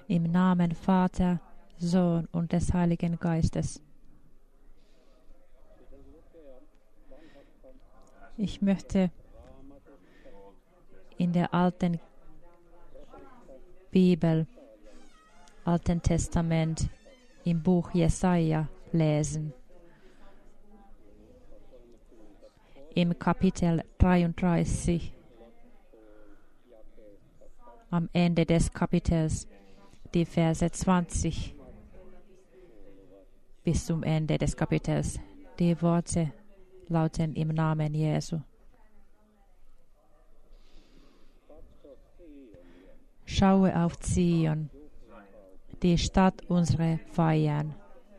Im Namen Vater, Sohn und des Heiligen Geistes. Ich möchte in der alten Bibel, Alten Testament, im Buch Jesaja lesen. Im Kapitel 33, am Ende des Kapitels, die Verse 20 bis zum Ende des Kapitels. Die Worte lauten im Namen Jesu. Schaue auf Zion, die Stadt unserer Feiern.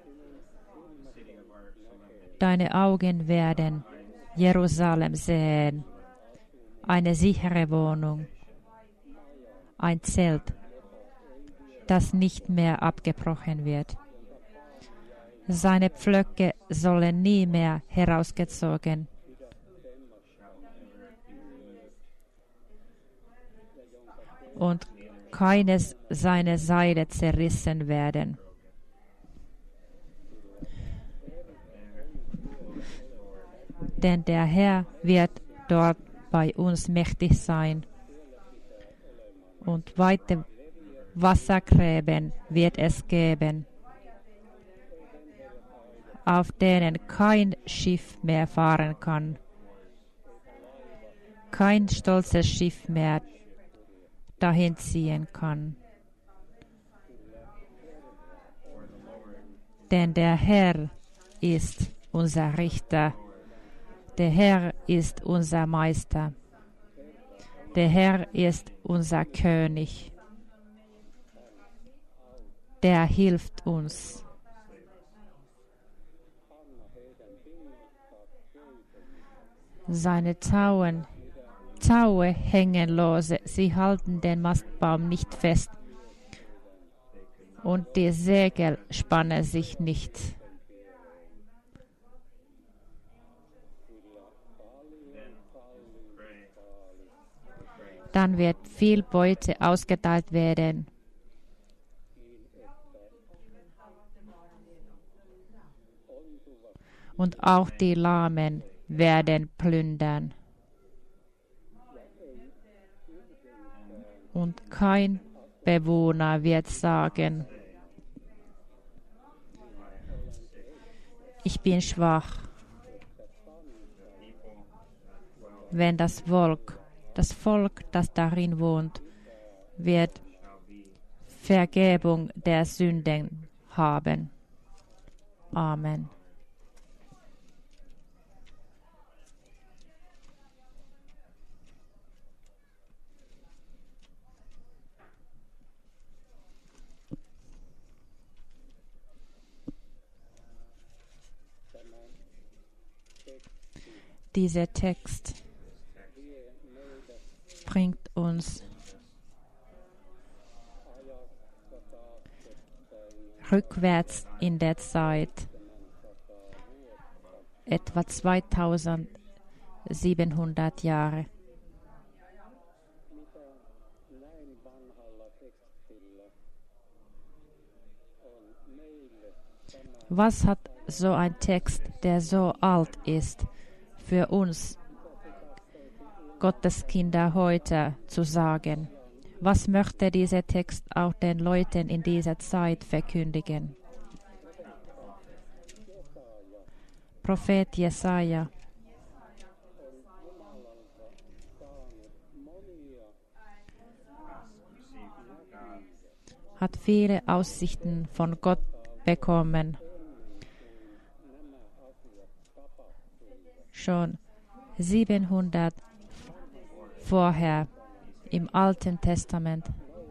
Deine Augen werden Jerusalem sehen, eine sichere Wohnung, ein Zelt, das nicht mehr abgebrochen wird. Seine Pflöcke sollen nie mehr herausgezogen und keines seiner Seile zerrissen werden. Denn der Herr wird dort bei uns mächtig sein und weite Wassergräben wird es geben, auf denen kein Schiff mehr fahren kann, kein stolzes Schiff mehr dahin ziehen kann. Denn der Herr ist unser Richter, der Herr ist unser Meister, der Herr ist unser König, der hilft uns. Seine Taue hängen lose, sie halten den Mastbaum nicht fest und die Segel spannen sich nicht. Dann wird viel Beute ausgeteilt werden. Und auch die Lahmen werden plündern. Und kein Bewohner wird sagen, ich bin schwach. Wenn das Volk, das darin wohnt, wird Vergebung der Sünden haben. Amen. Dieser Text bringt uns rückwärts in der Zeit, etwa 2700 Jahre. Was hat so ein Text, der so alt ist, für uns Gotteskinder heute zu sagen? Was möchte dieser Text auch den Leuten in dieser Zeit verkündigen? Prophet Jesaja hat viele Aussichten von Gott bekommen. Schon 700 vorher im Alten Testament.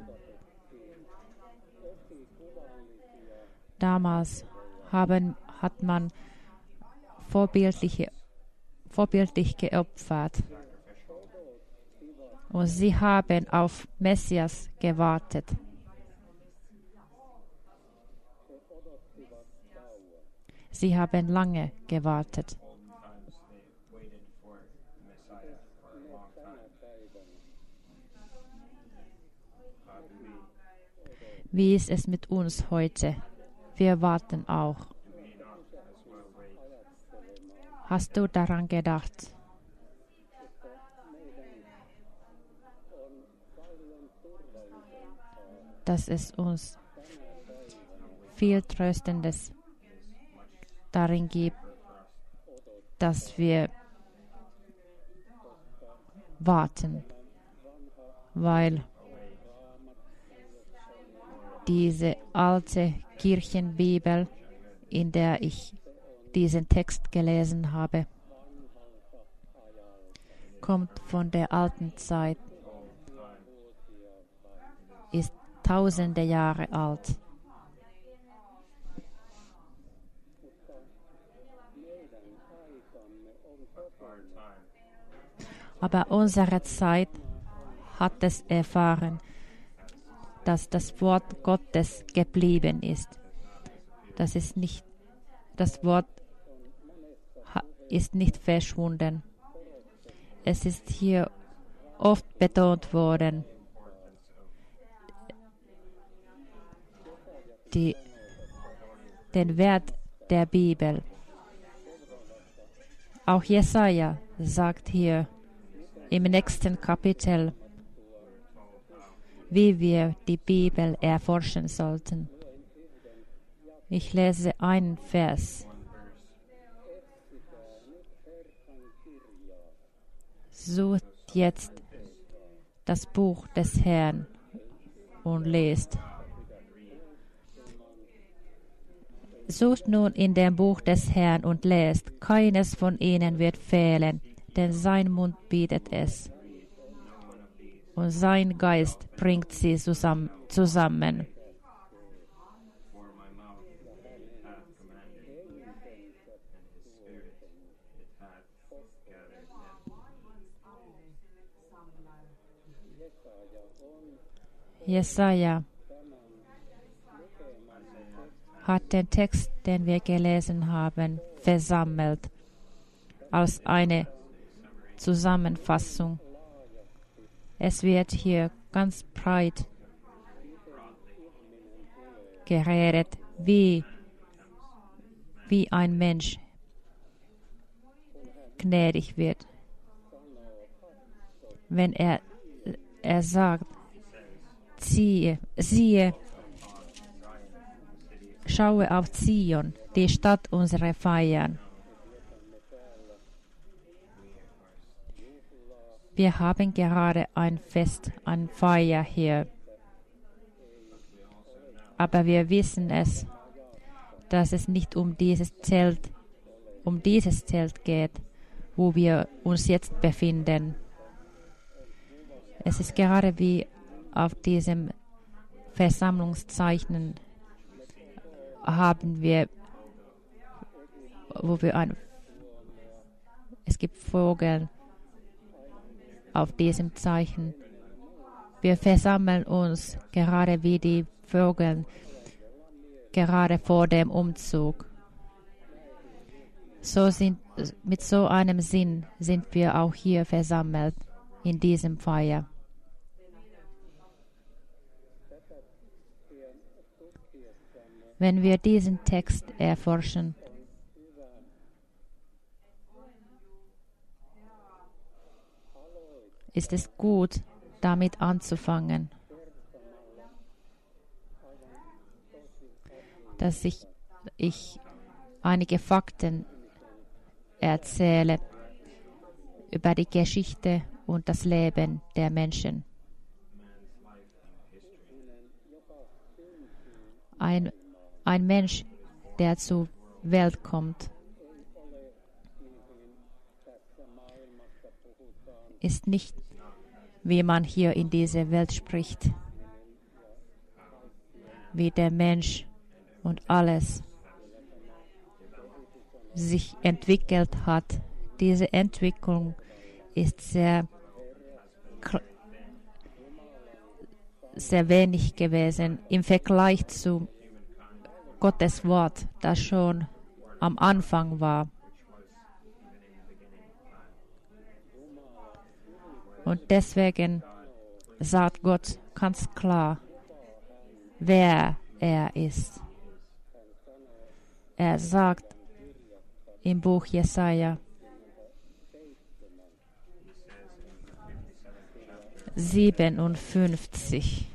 Damals hat man vorbildlich geopfert. Und sie haben auf Messias gewartet. Sie haben lange gewartet. Wie ist es mit uns heute? Wir warten auch. Hast du daran gedacht? Dass es uns viel Tröstendes darin gibt, dass wir warten, weil diese alte Kirchenbibel, in der ich diesen Text gelesen habe, kommt von der alten Zeit, ist tausende Jahre alt. Aber unsere Zeit hat es erfahren, dass das Wort Gottes geblieben ist. Das Wort ist nicht verschwunden. Es ist hier oft betont worden, den Wert der Bibel. Auch Jesaja sagt hier im nächsten Kapitel, wie wir die Bibel erforschen sollten. Ich lese einen Vers. Sucht jetzt das Buch des Herrn und lest. Sucht nun in dem Buch des Herrn und lest. Keines von ihnen wird fehlen, denn sein Mund bietet es. Und sein Geist bringt sie zusammen. Jesaja hat den Text, den wir gelesen haben, versammelt als eine Zusammenfassung. Es wird hier ganz breit geredet, wie ein Mensch gnädig wird. Wenn er sagt, siehe, schaue auf Zion, die Stadt unserer Feiern. Wir haben gerade ein Fest, eine Feier hier. Aber wir wissen es, dass es nicht um dieses Zelt geht, wo wir uns jetzt befinden. Es ist gerade wie auf diesem Versammlungszeichen haben wir, es gibt Vögel auf diesem Zeichen. Wir versammeln uns gerade wie die Vögel, gerade vor dem Umzug. Mit so einem Sinn sind wir auch hier versammelt in diesem Feier. Wenn wir diesen Text erforschen, ist es gut, damit anzufangen, dass ich einige Fakten erzähle über die Geschichte und das Leben der Menschen. Ein Mensch, der zur Welt kommt, ist nicht, wie man hier in dieser Welt spricht, wie der Mensch und alles sich entwickelt hat. Diese Entwicklung ist sehr wenig gewesen im Vergleich zu Gottes Wort, das schon am Anfang war. Und deswegen sagt Gott ganz klar, wer er ist. Er sagt im Buch Jesaja 57.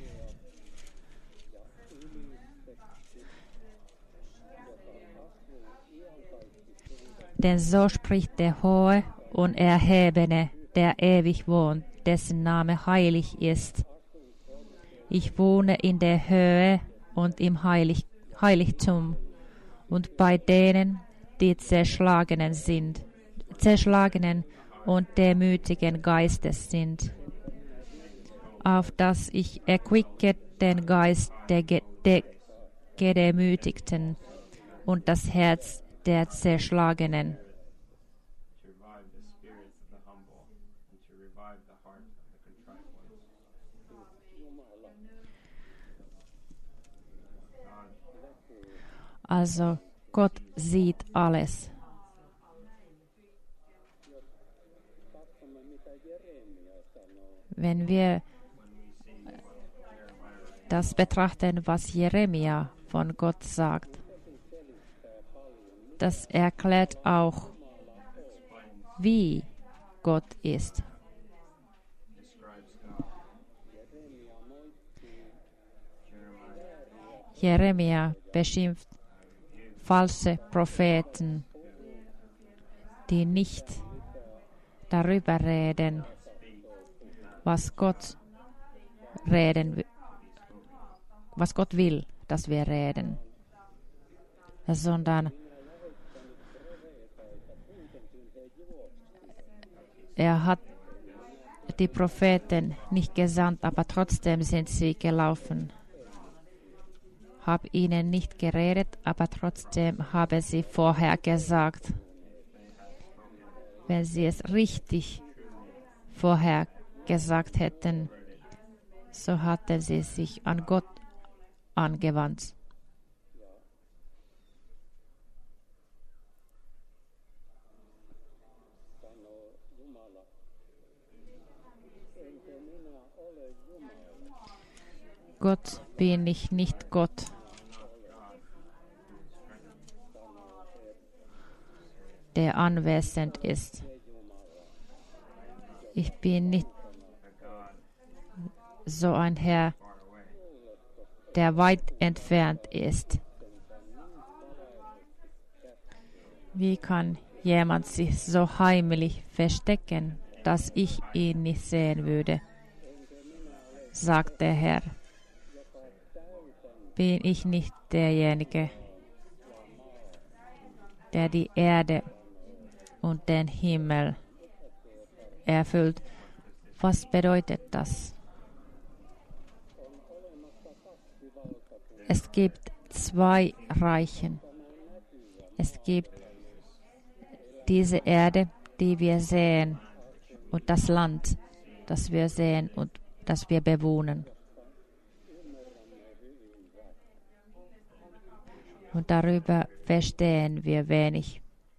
Denn so spricht der Hohe und Erhabene, der ewig wohnt, dessen Name heilig ist. Ich wohne in der Höhe und im Heiligtum und bei denen, die zerschlagenen und demütigen Geistes sind, auf dass ich erquicke den Geist der Gedemütigten und das Herz der Zerschlagenen. Also Gott sieht alles. Wenn wir das betrachten, was Jeremia von Gott sagt, das erklärt auch, wie Gott ist. Jeremia beschimpft falsche Propheten, die nicht darüber reden, was Gott will, dass wir reden, sondern er hat die Propheten nicht gesandt, aber trotzdem sind sie gelaufen. Habe ihnen nicht geredet, aber trotzdem habe sie vorher gesagt. Wenn sie es richtig vorher gesagt hätten, so hatten sie sich an Gott angewandt. Gott bin ich nicht Gott. Der anwesend ist. Ich bin nicht so ein Herr, der weit entfernt ist. Wie kann jemand sich so heimlich verstecken, dass ich ihn nicht sehen würde? Sagt der Herr. Bin ich nicht derjenige, der die Erde und den Himmel erfüllt? Was bedeutet das? Es gibt zwei Reichen. Es gibt diese Erde, die wir sehen, und das Land, das wir sehen und das wir bewohnen. Und darüber verstehen wir wenig.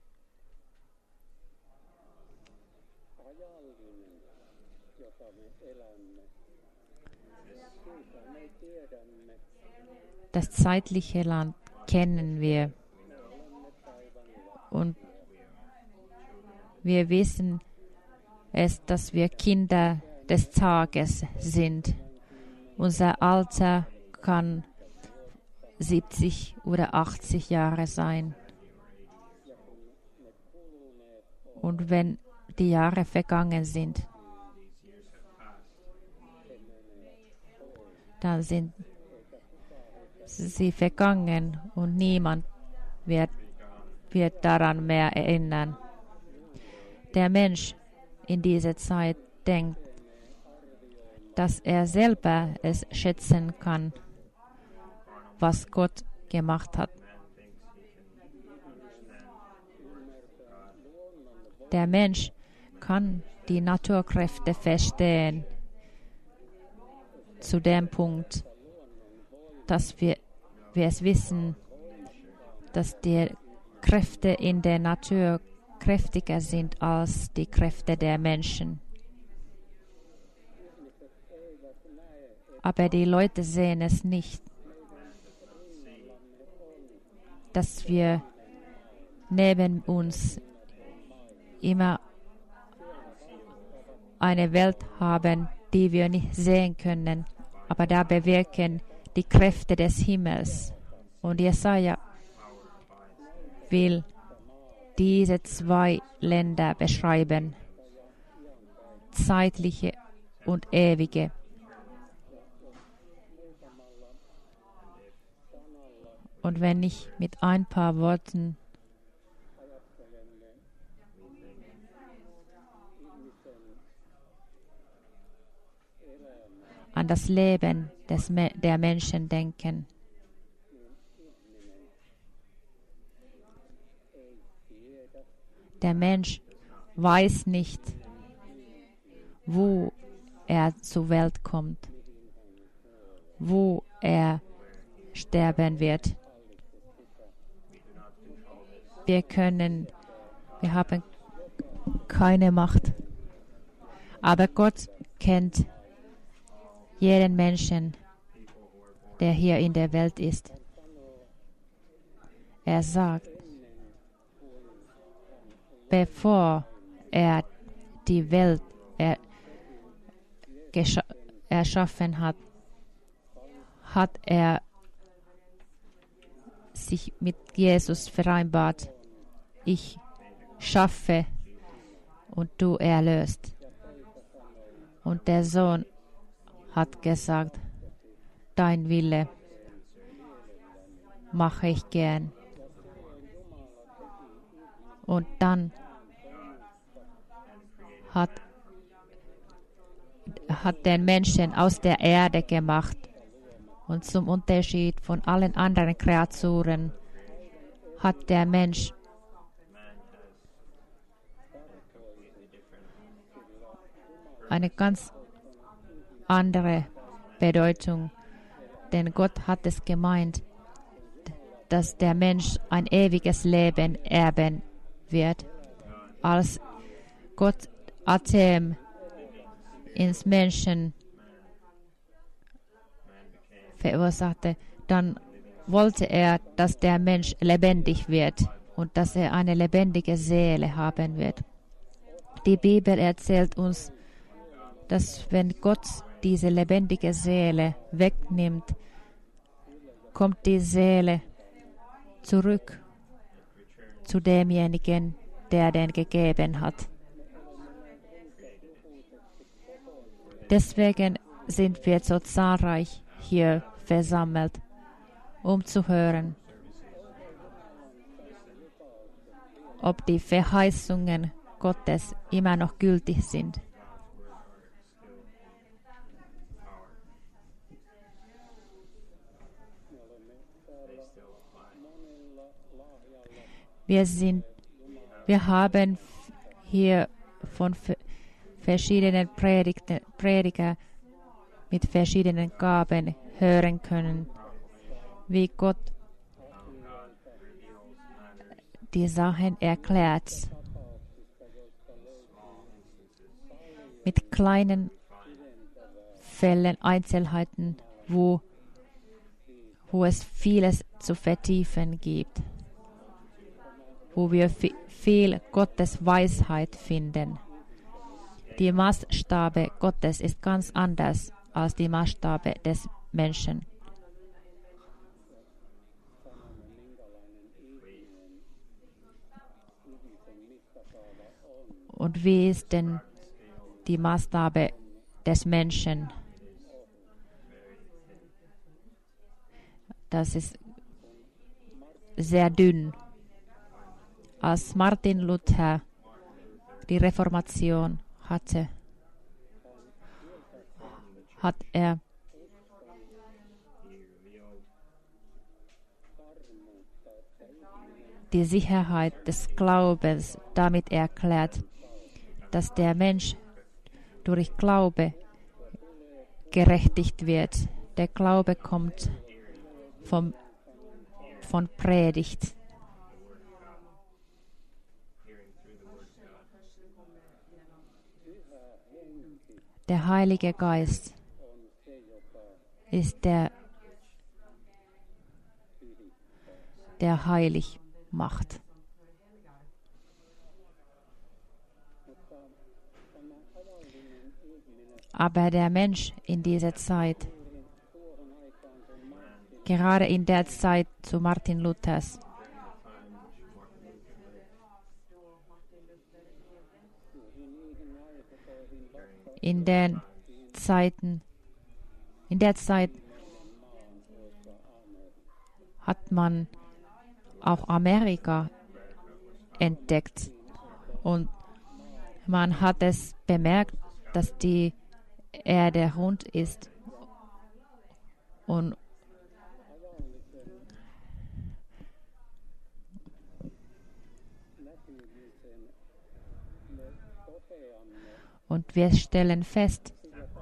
Das zeitliche Land kennen wir. Und wir wissen es, dass wir Kinder des Tages sind. Unser Alter kann 70 oder 80 Jahre sein. Und wenn die Jahre vergangen sind, dann sind sie vergangen und niemand wird daran mehr erinnern. Der Mensch in dieser Zeit denkt, dass er selber es schätzen kann, was Gott gemacht hat. Der Mensch kann die Naturkräfte verstehen, zu dem Punkt, dass wir es wissen, dass die Kräfte in der Natur kräftiger sind als die Kräfte der Menschen. Aber die Leute sehen es nicht. dass wir neben uns immer eine Welt haben, die wir nicht sehen können, aber da bewirken die Kräfte des Himmels. Und Jesaja will diese zwei Länder beschreiben, zeitliche und ewige. Und wenn ich mit ein paar Worten an das Leben der Menschen denken, der Mensch weiß nicht, wo er zur Welt kommt, wo er sterben wird. Wir haben keine Macht. Aber Gott kennt jeden Menschen, der hier in der Welt ist. Er sagt, bevor er die Welt erschaffen hat, hat er sich mit Jesus vereinbart. Ich schaffe und du erlöst. Und der Sohn hat gesagt, dein Wille mache ich gern. Und dann hat den Menschen aus der Erde gemacht. Und zum Unterschied von allen anderen Kreaturen hat der Mensch eine ganz andere Bedeutung, denn Gott hat es gemeint, dass der Mensch ein ewiges Leben erben wird. Als Gott Atem ins Menschen verursachte, dann wollte er, dass der Mensch lebendig wird und dass er eine lebendige Seele haben wird. Die Bibel erzählt uns, dass wenn Gott diese lebendige Seele wegnimmt, kommt die Seele zurück zu demjenigen, der den gegeben hat. Deswegen sind wir so zahlreich hier versammelt, um zu hören, ob die Verheißungen Gottes immer noch gültig sind. Wir haben hier von verschiedenen Prediger mit verschiedenen Gaben hören können, wie Gott die Sachen erklärt. Mit kleinen Fällen, Einzelheiten, wo es vieles zu vertiefen gibt, wo wir viel Gottes Weisheit finden. Die Maßstabe Gottes ist ganz anders als die Maßstabe des Menschen. Und wie ist denn die Maßstabe des Menschen? Das ist sehr dünn. Als Martin Luther die Reformation hatte, hat er die Sicherheit des Glaubens damit erklärt, dass der Mensch durch Glaube gerechtigt wird. Der Glaube kommt von Predigt. Der Heilige Geist ist der heilig macht. Aber der Mensch in dieser Zeit, gerade in der Zeit zu Martin Luthers, in der Zeit hat man auch Amerika entdeckt und man hat es bemerkt, dass die Erde rund ist und wir stellen fest,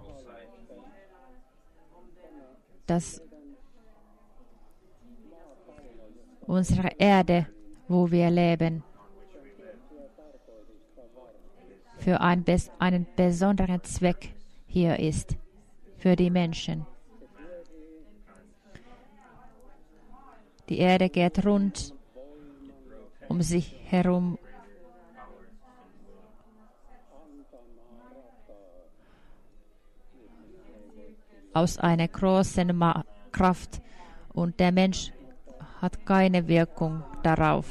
dass unsere Erde, wo wir leben, für einen besonderen Zweck hier ist, für die Menschen. Die Erde geht rund um sich herum aus einer großen Kraft und der Mensch hat keine Wirkung darauf.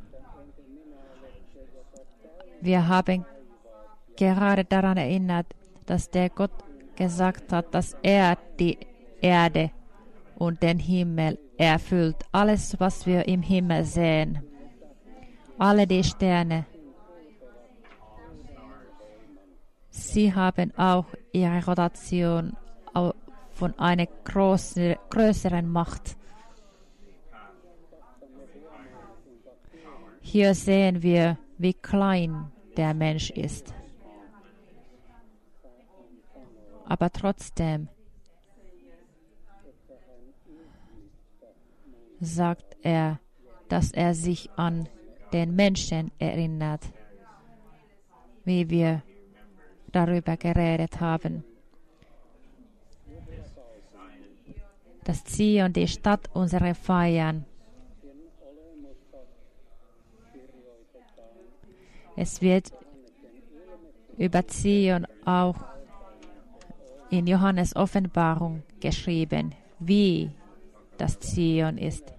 Wir haben gerade daran erinnert, dass der Gott gesagt hat, dass er die Erde und den Himmel erfüllt. Alles, was wir im Himmel sehen, alle die Sterne, sie haben auch ihre Rotation von einer größeren Macht. Hier sehen wir, wie klein der Mensch ist. Aber trotzdem sagt er, dass er sich an den Menschen erinnert, wie wir darüber geredet haben. Das Zion, die Stadt unserer Feiern. Es wird über Zion auch in Johannes Offenbarung geschrieben, wie das Zion ist.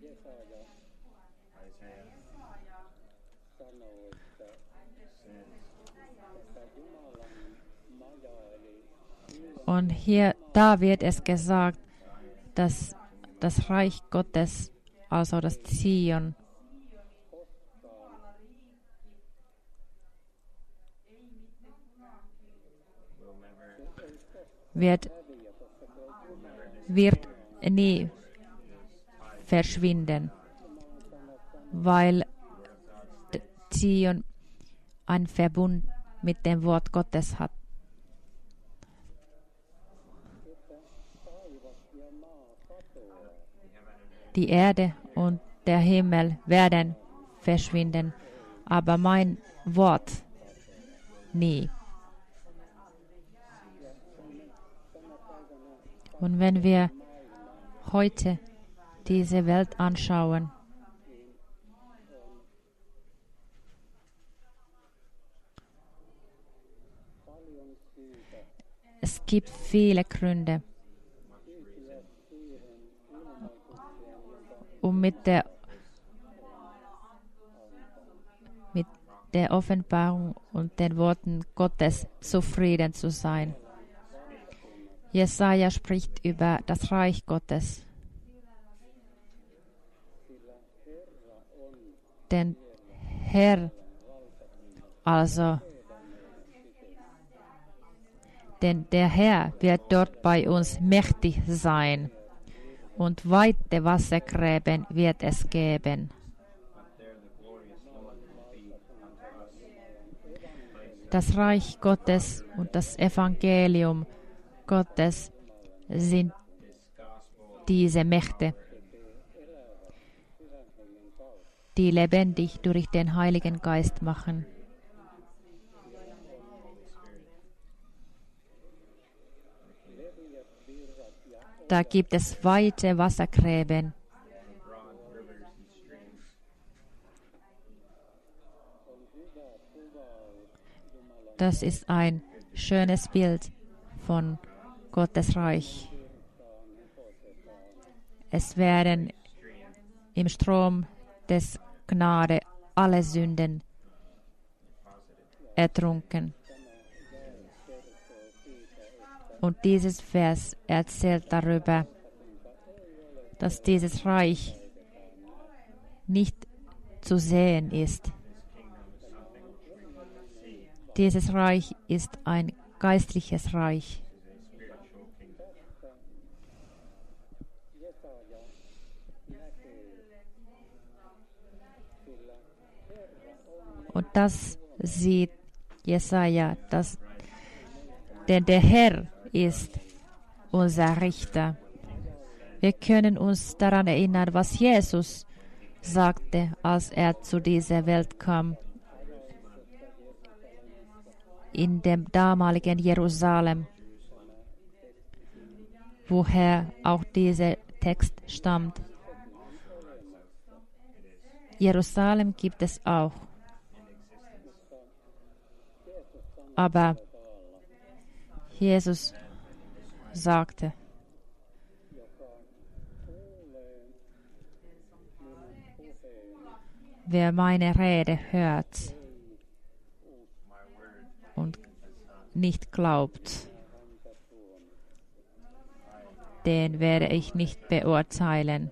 Und da wird es gesagt, dass das Reich Gottes, also das Zion, wird nie verschwinden, weil Zion einen Verbund mit dem Wort Gottes hat. Die Erde und der Himmel werden verschwinden, aber mein Wort nie. Und wenn wir heute diese Welt anschauen, es gibt viele Gründe, um mit der Offenbarung und den Worten Gottes zufrieden zu sein. Jesaja spricht über das Reich Gottes. Denn der Herr wird dort bei uns mächtig sein und weite Wassergräben wird es geben. Das Reich Gottes und das Evangelium Gottes sind diese Mächte, die lebendig durch den Heiligen Geist machen. Da gibt es weite Wassergräben Das ist ein schönes Bild von Gottes Reich. Es werden im Strom des Gnade alle Sünden ertrunken. Und dieses Vers erzählt darüber, dass dieses Reich nicht zu sehen ist. Dieses Reich ist ein geistliches Reich. Und das sieht Jesaja, denn der Herr ist unser Richter. Wir können uns daran erinnern, was Jesus sagte, als er zu dieser Welt kam. In dem damaligen Jerusalem, woher auch dieser Text stammt. Jerusalem gibt es auch. Aber Jesus sagte, wer meine Rede hört und nicht glaubt, den werde ich nicht beurteilen.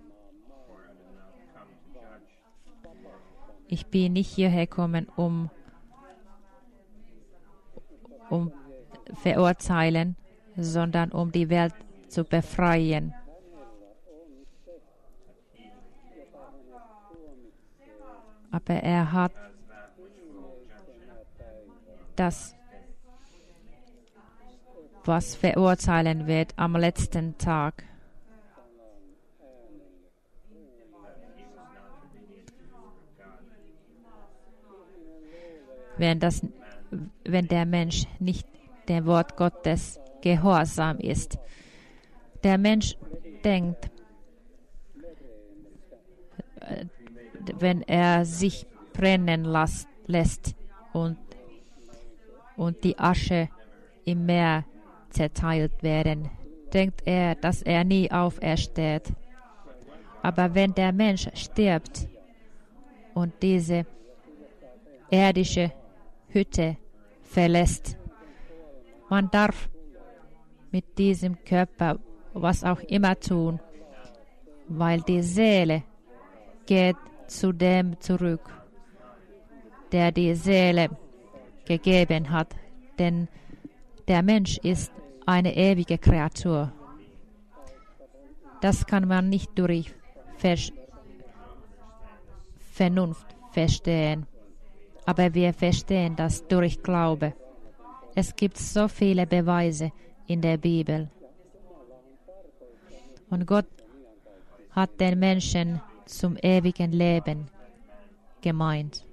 Ich bin nicht hierher gekommen, um verurteilen, sondern um die Welt zu befreien. Aber er hat das, was verurteilen wird am letzten Tag. Wenn der Mensch nicht dem Wort Gottes gehorsam ist. Der Mensch denkt, wenn er sich brennen lässt und die Asche im Meer zerteilt werden, denkt er, dass er nie aufersteht. Aber wenn der Mensch stirbt und diese irdische Hütte verlässt, man darf mit diesem Körper was auch immer tun, weil die Seele geht zu dem zurück, der die Seele gegeben hat, denn der Mensch ist eine ewige Kreatur. Das kann man nicht durch Vernunft verstehen, aber wir verstehen das durch Glaube. Es gibt so viele Beweise in der Bibel. Und Gott hat den Menschen zum ewigen Leben gemeint.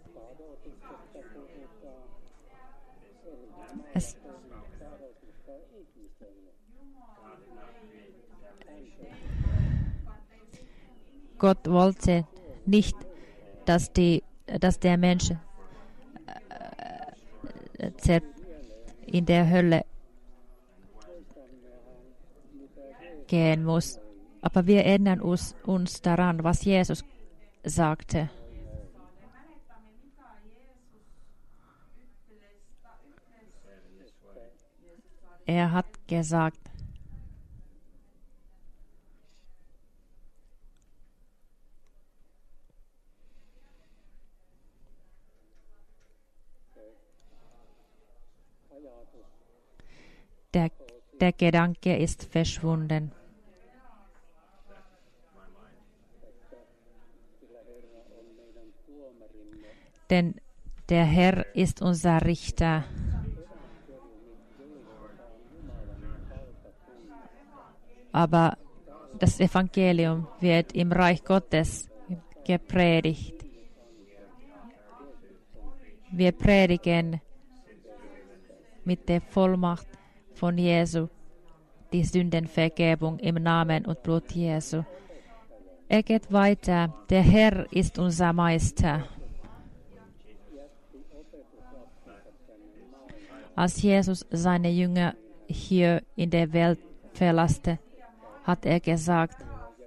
Gott wollte nicht, dass der Mensch in der Hölle gehen muss. Aber wir erinnern uns daran, was Jesus sagte. Er hat gesagt, der Gedanke ist verschwunden. Denn der Herr ist unser Richter. Aber das Evangelium wird im Reich Gottes gepredigt. Wir predigen mit der Vollmacht von Jesu die Sündenvergebung im Namen und Blut Jesu. Er geht weiter. Der Herr ist unser Meister. Als Jesus seine Jünger hier in der Welt verlasste, hat er gesagt,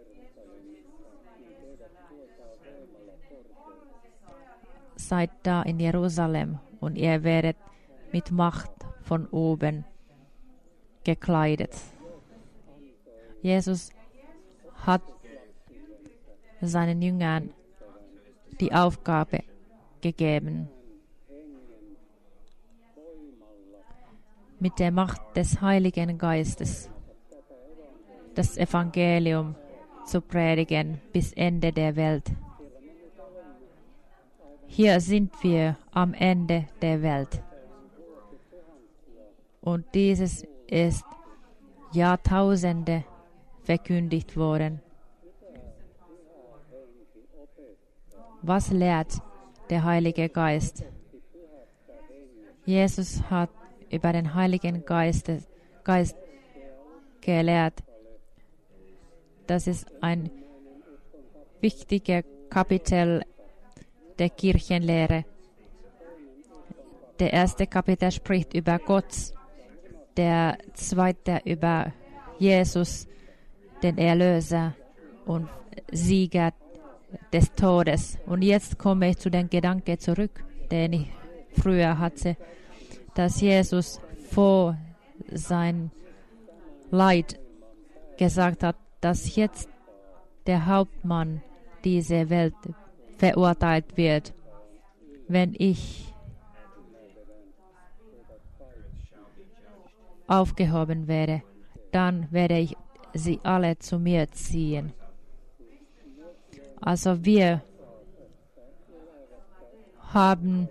seid da in Jerusalem und ihr werdet mit Macht von oben gekleidet. Jesus hat seinen Jüngern die Aufgabe gegeben, mit der Macht des Heiligen Geistes das Evangelium zu predigen bis Ende der Welt. Hier sind wir am Ende der Welt. Und dieses ist Jahrtausende verkündigt worden. Was lehrt der Heilige Geist? Jesus hat über den Heiligen Geist gelehrt. Das ist ein wichtiger Kapitel der Kirchenlehre. Der erste Kapitel spricht über Gott, der zweite über Jesus, den Erlöser und Sieger des Todes. Und jetzt komme ich zu dem Gedanken zurück, den ich früher hatte, dass Jesus vor sein Leid gesagt hat, dass jetzt der Hauptmann dieser Welt verurteilt wird. Wenn ich aufgehoben werde, dann werde ich sie alle zu mir ziehen. Also wir haben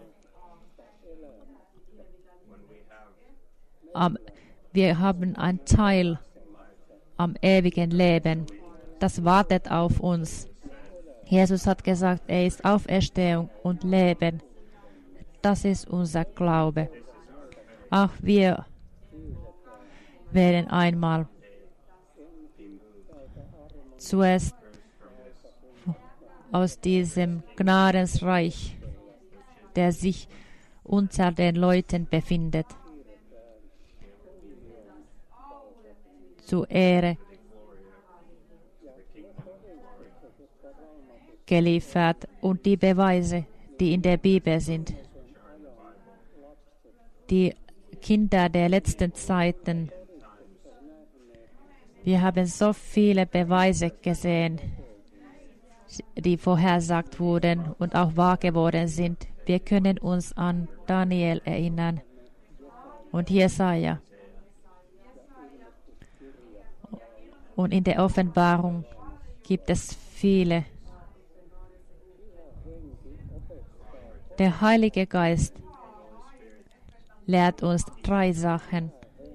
einen Teil am ewigen Leben, das wartet auf uns. Jesus hat gesagt, er ist Auferstehung und Leben. Das ist unser Glaube. Auch wir werden einmal zuerst aus diesem Gnadensreich, der sich unter den Leuten befindet, zur Ehre geliefert und die Beweise, die in der Bibel sind, die Kinder der letzten Zeiten. Wir haben so viele Beweise gesehen, die vorhersagt wurden und auch wahr geworden sind. Wir können uns an Daniel erinnern und Jesaja. Und in der Offenbarung gibt es viele. Der Heilige Geist lehrt uns 3 Sachen.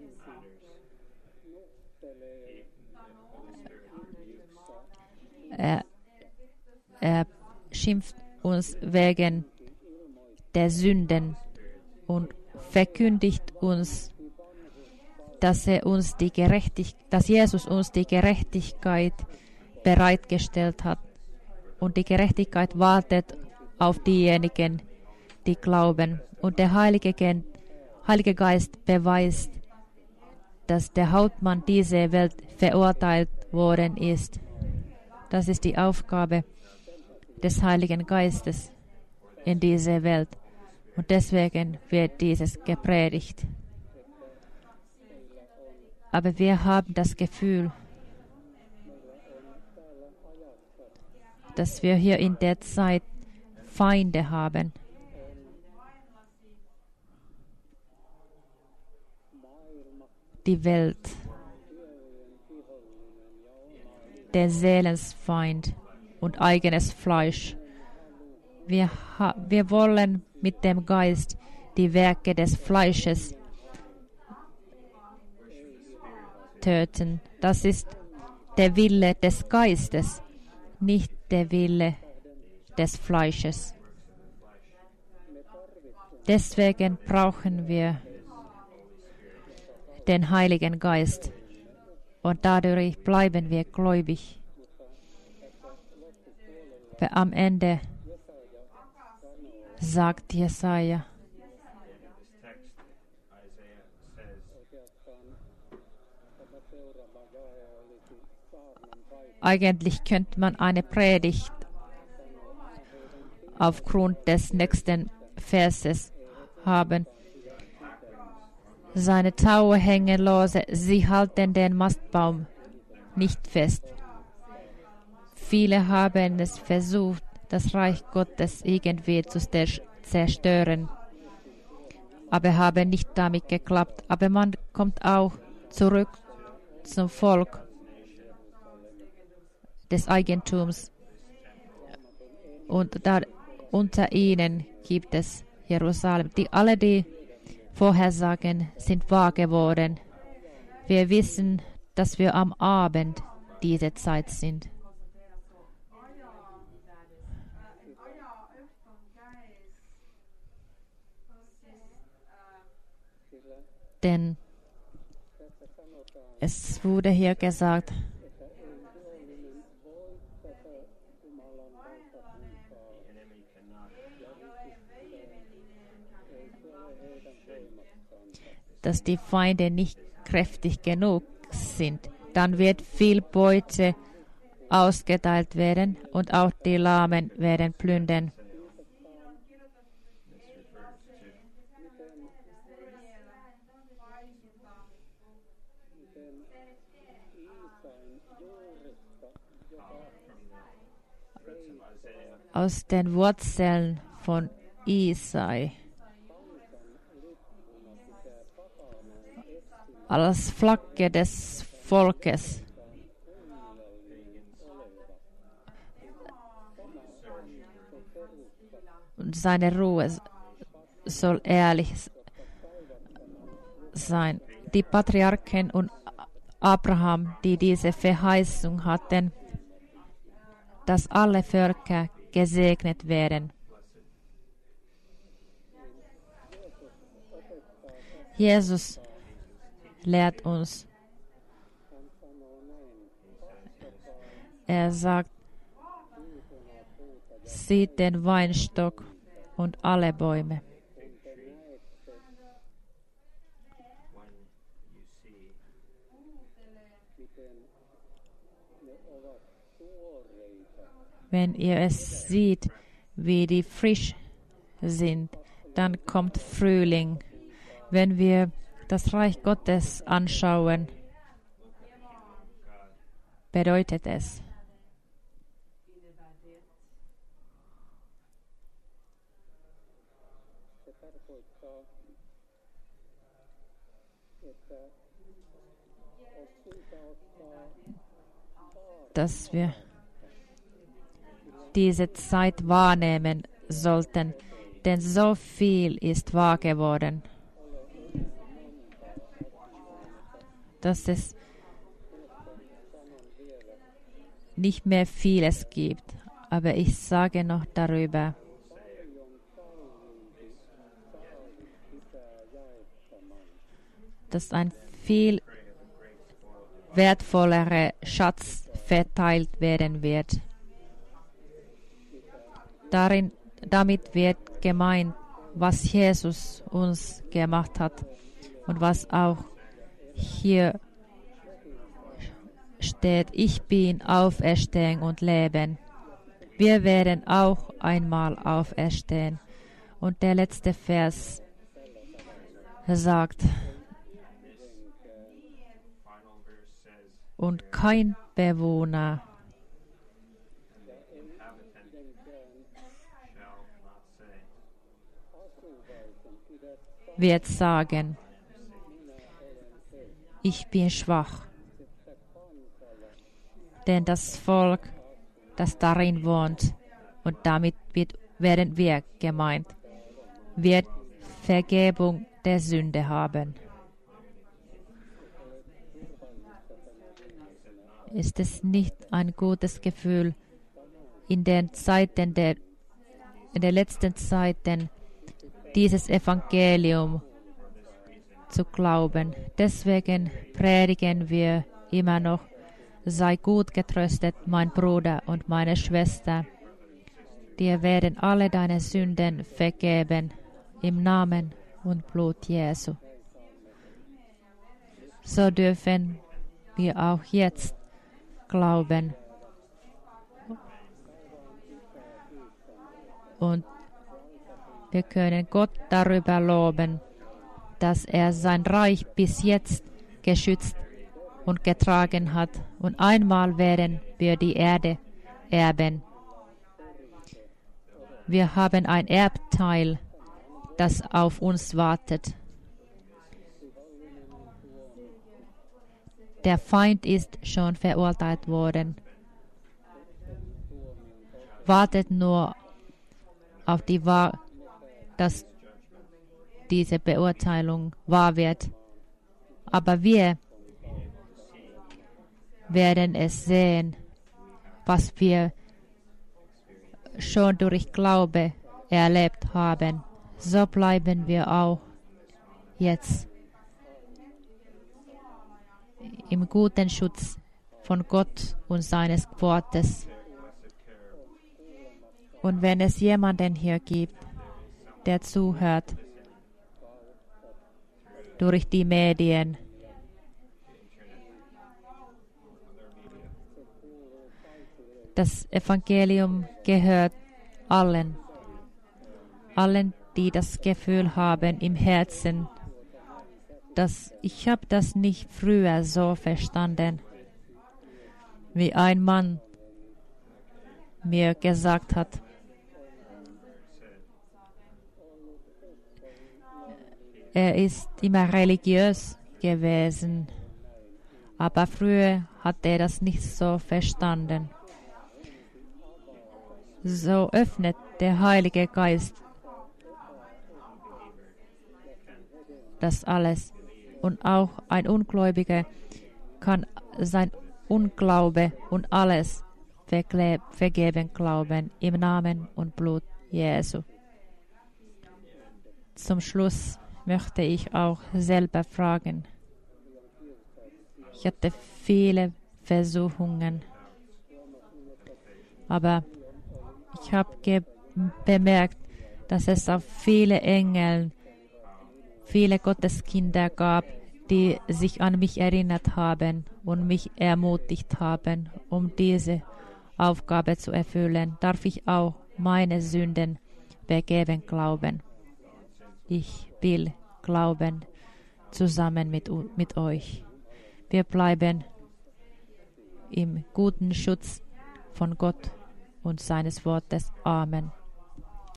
Er schimpft uns wegen der Sünden und verkündigt uns, dass Jesus uns die Gerechtigkeit bereitgestellt hat. Und die Gerechtigkeit wartet auf diejenigen, die glauben. Und der Heilige Geist beweist, dass der Hauptmann dieser Welt verurteilt worden ist. Das ist die Aufgabe des Heiligen Geistes in dieser Welt. Und deswegen wird dieses gepredigt. Aber wir haben das Gefühl, dass wir hier in der Zeit Feinde haben. Die Welt, der Seelenfeind und eigenes Fleisch. Wir wollen mit dem Geist die Werke des Fleisches töten. Das ist der Wille des Geistes, nicht der Wille des Fleisches. Deswegen brauchen wir den Heiligen Geist und dadurch bleiben wir gläubig. Aber am Ende sagt Jesaja, Eigentlich könnte man eine Predigt aufgrund des nächsten Verses haben. Seine Taue hängen lose, sie halten den Mastbaum nicht fest. Viele haben es versucht, das Reich Gottes irgendwie zu zerstören, aber haben nicht damit geklappt. Aber man kommt auch zurück zum Volk des Eigentums. Und da unter ihnen gibt es Jerusalem. Alle die Vorhersagen sind wahr geworden. Wir wissen, dass wir am Abend dieser Zeit sind. Denn es wurde hier gesagt, dass die Feinde nicht kräftig genug sind. Dann wird viel Beute ausgeteilt werden und auch die Lahmen werden plündern. Aus den Wurzeln von Isai, als Flagge des Volkes, und seine Ruhe soll ehrlich sein. Die Patriarchen und Abraham, die diese Verheißung hatten, dass alle Völker gesegnet werden. Jesus lehrt uns. Er sagt, sieht den Weinstock und alle Bäume. Wenn ihr es seht, wie die frisch sind, dann kommt Frühling. Wenn wir das Reich Gottes anschauen, bedeutet es, dass wir diese Zeit wahrnehmen sollten, denn so viel ist wahr geworden, dass es nicht mehr vieles gibt. Aber ich sage noch darüber, dass ein viel wertvollerer Schatz verteilt werden wird. Damit wird gemeint, was Jesus uns gemacht hat und was auch hier steht: Ich bin Auferstehung und Leben. Wir werden auch einmal auferstehen. Und der letzte Vers sagt, und kein Bewohner wird sagen, ich bin schwach. Denn das Volk, das darin wohnt, und damit werden wir gemeint, wird Vergebung der Sünde haben. Ist es nicht ein gutes Gefühl, in den letzten Zeiten dieses Evangelium zu glauben? Deswegen predigen wir immer noch: Sei gut getröstet, mein Bruder und meine Schwester. Dir werden alle deine Sünden vergeben, im Namen und Blut Jesu. So dürfen wir auch jetzt glauben. Und wir können Gott darüber loben, dass er sein Reich bis jetzt geschützt und getragen hat. Und einmal werden wir die Erde erben. Wir haben ein Erbteil, das auf uns wartet. Der Feind ist schon verurteilt worden. Wartet nur auf dass diese Beurteilung wahr wird. Aber wir werden es sehen, was wir schon durch Glaube erlebt haben. So bleiben wir auch jetzt im guten Schutz von Gott und seines Wortes. Und wenn es jemanden hier gibt, der zuhört, durch die Medien, das Evangelium gehört allen, die das Gefühl haben im Herzen, dass ich habe das nicht früher so verstanden, wie ein Mann mir gesagt hat. Er ist immer religiös gewesen, aber früher hat er das nicht so verstanden. So öffnet der Heilige Geist das alles. Und auch ein Ungläubiger kann sein Unglaube und alles vergeben glauben im Namen und Blut Jesu. Zum Schluss möchte ich auch selber fragen. Ich hatte viele Versuchungen, aber ich habe bemerkt, dass es auch viele Engel, viele Gotteskinder gab, die sich an mich erinnert haben und mich ermutigt haben, um diese Aufgabe zu erfüllen. Darf ich auch meine Sünden vergeben glauben? Ich will glauben zusammen mit euch. Wir bleiben im guten Schutz von Gott und seines Wortes. Amen.